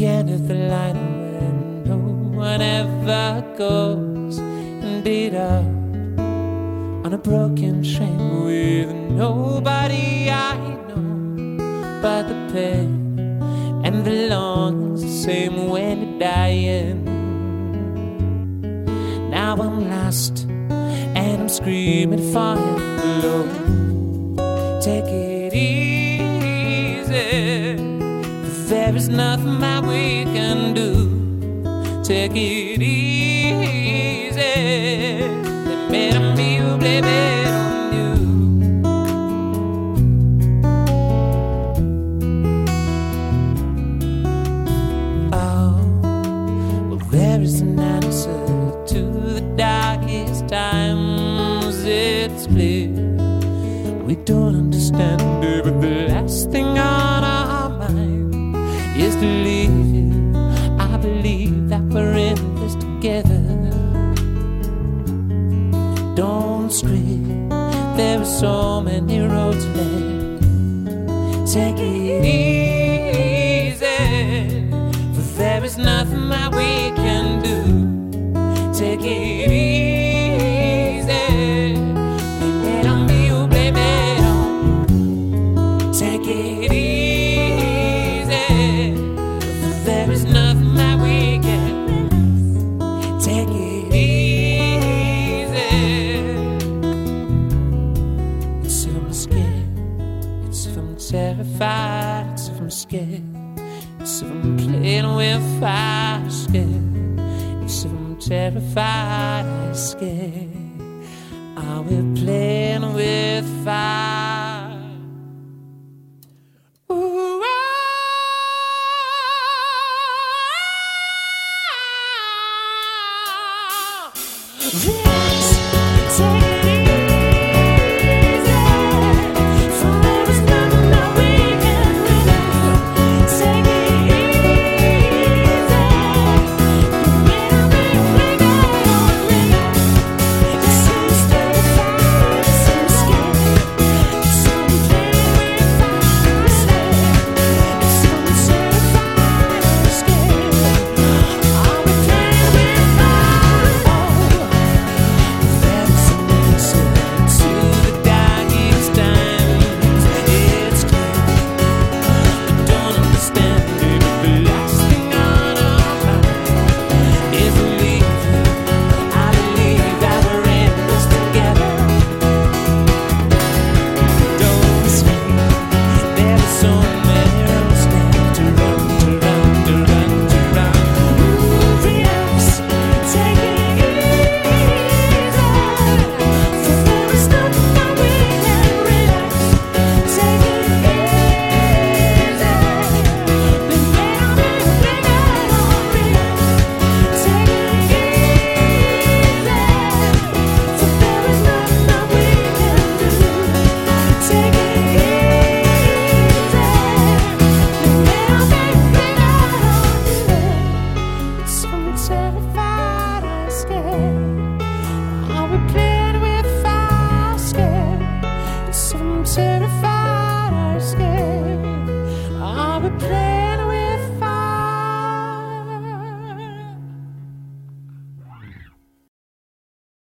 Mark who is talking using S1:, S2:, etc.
S1: end of the line where no one ever goes and beat up on a broken train with nobody I know but the pain and the lungs the same when you're dying. Now I'm lost and I'm screaming for help. Take it easy, for there is nothing that we can do. Take it easy, let me not be you, blame it on you. Oh, well there is an answer to the darkest times. It's clear we don't understand it, but the last thing on our mind is to leave you. I believe that we're in this together. Don't scream, there are so many roads left. Take it easy, for there is nothing that we can do. Take it easy, blame it on me, you blame it on. Take it easy, for there is nothing that we can. Take it easy. It's if I'm scared, it's if I'm terrified, it's if I'm scared, it's if I'm playing with fire, scared. It's if I'm terrified, scared. Are we playing with fire?